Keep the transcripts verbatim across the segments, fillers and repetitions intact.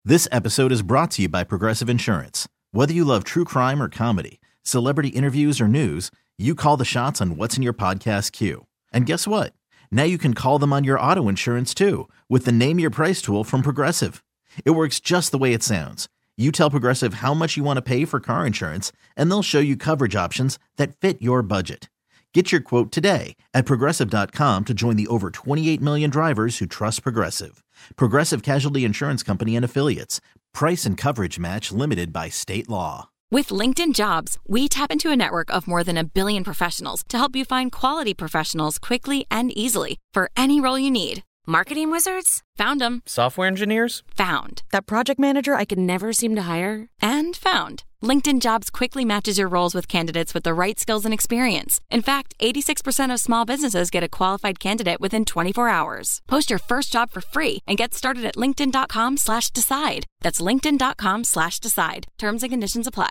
This episode is brought to you by Progressive Insurance. Whether you love true crime or comedy, celebrity interviews or news, you call the shots on what's in your podcast queue. And guess what? Now you can call them on your auto insurance too with the Name Your Price tool from Progressive. It works just the way it sounds. You tell Progressive how much you want to pay for car insurance, and they'll show you coverage options that fit your budget. Get your quote today at Progressive dot com to join the over twenty-eight million drivers who trust Progressive. Progressive Casualty Insurance Company and Affiliates. Price and coverage match limited by state law. With LinkedIn Jobs, we tap into a network of more than a billion professionals to help you find quality professionals quickly and easily for any role you need. Marketing wizards? Found them. Software engineers? Found. That project manager I could never seem to hire? And found. LinkedIn Jobs quickly matches your roles with candidates with the right skills and experience. In fact, eighty-six percent of small businesses get a qualified candidate within twenty-four hours. Post your first job for free and get started at linkedin.com slash decide. That's linkedin.com slash decide. Terms and conditions apply.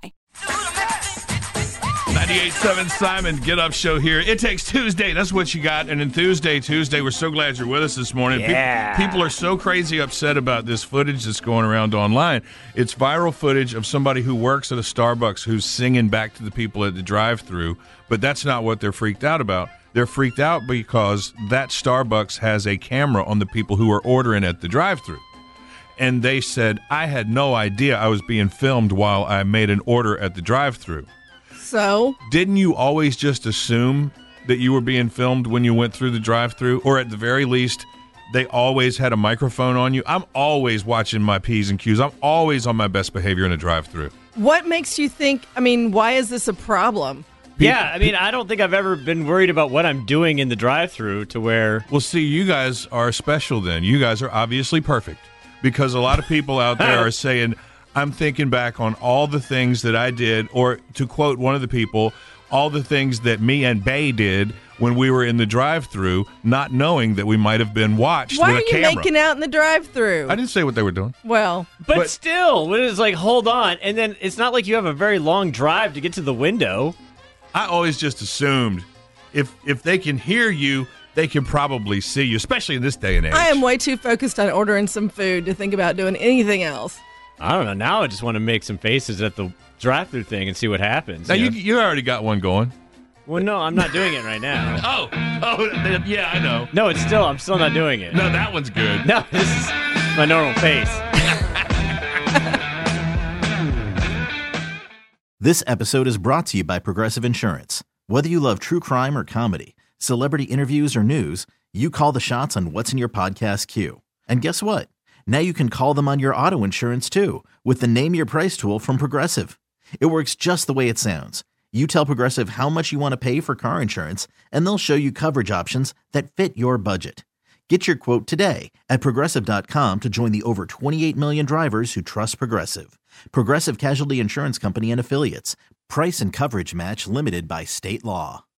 ninety-eight point seven Simon Get Up Show here. It Takes Tuesday. That's what you got. And in Tuesday, Tuesday, we're so glad you're with us this morning. Yeah. People, people are so crazy upset about this footage that's going around online. It's viral footage of somebody who works at a Starbucks who's singing back to the people at the drive-thru. But that's not what they're freaked out about. They're freaked out because that Starbucks has a camera on the people who are ordering at the drive-thru. And they said, I had no idea I was being filmed while I made an order at the drive-thru. So? Didn't you always just assume that you were being filmed when you went through the drive-thru? Or at the very least, they always had a microphone on you? I'm always watching my P's and Q's. I'm always on my best behavior in a drive-thru. What makes you think, I mean, why is this a problem? Yeah, I mean, I don't think I've ever been worried about what I'm doing in the drive-thru to where... Well, see, you guys are special then. You guys are obviously perfect. Because a lot of people out there are saying, I'm thinking back on all the things that I did, or to quote one of the people, all the things that me and Bay did when we were in the drive-thru, not knowing that we might have been watched Why with a are you camera. making out in the drive-thru? I didn't say what they were doing. Well, But, But- still, when it's like, hold on, and then it's not like you have a very long drive to get to the window. I always just assumed if if they can hear you, they can probably see you, especially in this day and age. I am way too focused on ordering some food to think about doing anything else. I don't know. Now I just want to make some faces at the drive-thru thing and see what happens. Now, you you, know? you already got one going. Well, no, I'm not doing it right now. Oh, oh, yeah, I know. No, it's still, I'm still not doing it. No, that one's good. No, this is my normal face. This episode is brought to you by Progressive Insurance. Whether you love true crime or comedy, celebrity interviews or news, you call the shots on what's in your podcast queue. And guess what? Now you can call them on your auto insurance too with the Name Your Price tool from Progressive. It works just the way it sounds. You tell Progressive how much you want to pay for car insurance, and they'll show you coverage options that fit your budget. Get your quote today at Progressive dot com to join the over twenty-eight million drivers who trust Progressive. Progressive Casualty Insurance Company and Affiliates. Price and coverage match limited by state law.